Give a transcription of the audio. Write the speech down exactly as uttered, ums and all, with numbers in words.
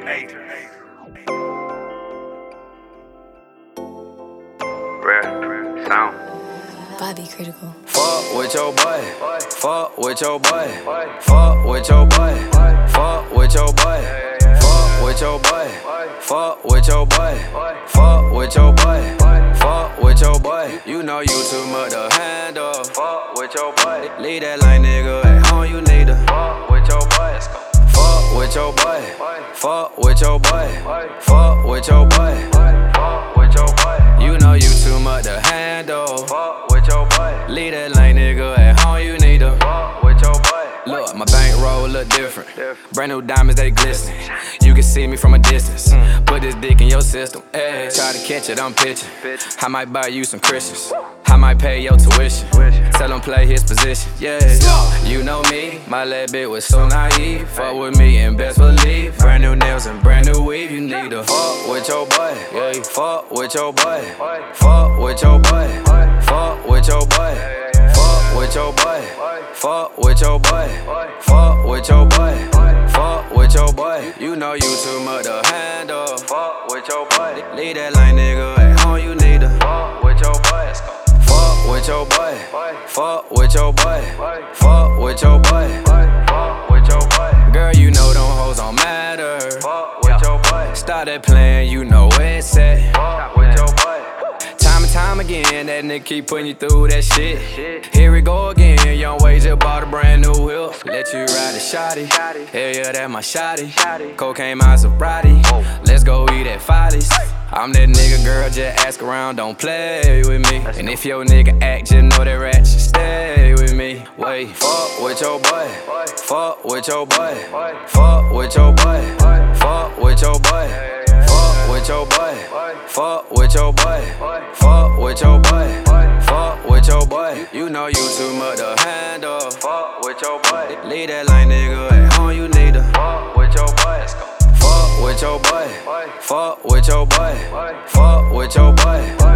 Rare sound. Bobby Critical. Fuck with your boy. Fuck with your boy. Fuck with your boy. Fuck with your boy. Fuck with your boy. Fuck with your boy. Fuck with your boy. Fuck with your boy. You know you too much to handle. Fuck with your boy. Leave that line, nigga, at home. You need to fuck with your boy. Fuck with your boy. Fuck with your boy. Fuck with your boy. Fuck with your boy. You know you too much to handle. Fuck with your boy. Leave that line, nigga, at home. You need to fuck with your boy. Look, my bankroll look different. Brand new diamonds, they glisten. You can see me from a distance. Put this dick in your system. Ay, try to catch it, I'm pitching. I might buy you some Christians. I might pay your tuition. Tell him play his position. Yeah, you know me. My little bitch was so naive. Fuck with me and best believe. Brand new nails and brand new weave. You need to fuck with your boy. Yeah, fuck with your boy. Fuck with your boy. Fuck with your boy. Fuck with your boy. Fuck with your boy. Fuck with your boy. Fuck with your boy. You know you too much to handle. Fuck with your boy. Leave that line, nigga, at home. You need to fuck with your boy. Fuck with your boy. Fuck with your boy. Fuck with your boy. Fuck with your boy. Girl, you know them hoes don't matter. Fuck with your boy. Started playing, you know where it's at. Fuck with your boy. Time and time again, that nigga keep putting you through that shit. Here we go again, Young Wade just bought a brand new whip. Let you ride a shotty. Hell yeah, that my shotty. Cocaine, my sobriety. Let's go eat at Follies. I'm that nigga, girl, just ask around, don't play with me. And if your nigga act, just know that rat should stay with me. Wait, fuck with your boy. Fuck with your boy. Fuck with your boy. Fuck with your boy. Fuck with your boy. Fuck with your boy. Fuck with your boy. Fuck with your boy. You know you too much to handle. Fuck with your boy. Leave that line, nigga, at home. You need to fuck with your boy. Fuck with your boy. Fuck with your boy. Fuck with your boy.